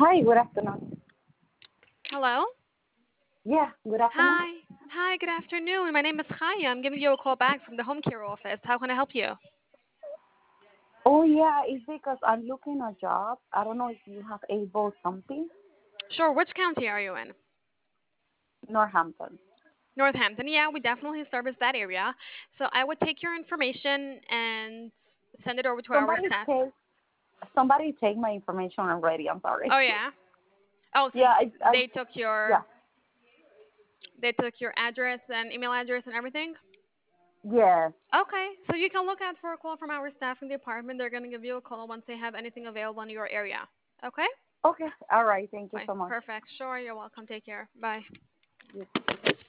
Hi, good afternoon. Hello? Yeah, good afternoon. Hi. Hi, good afternoon. My name is Chaya. I'm giving you a call back from the home care office. How can I help you? Oh yeah, it's because I'm looking a job. I don't know if you have able something. Sure, which county are you in? Northampton. Northampton. Yeah, we definitely service that area. So I would take your information and send it over to our Somebody staff. take somebody take my information already. I'm sorry. Oh yeah. Oh, so Yeah, I they took yeah your address and email address and everything? yes. Okay. So you can look out for a call from our staff in the department. They're going to give you a call once they have anything available in your area. Okay? Okay, all right. Thank you Bye. so much. Perfect. Sure, you're welcome. Take care. Bye. You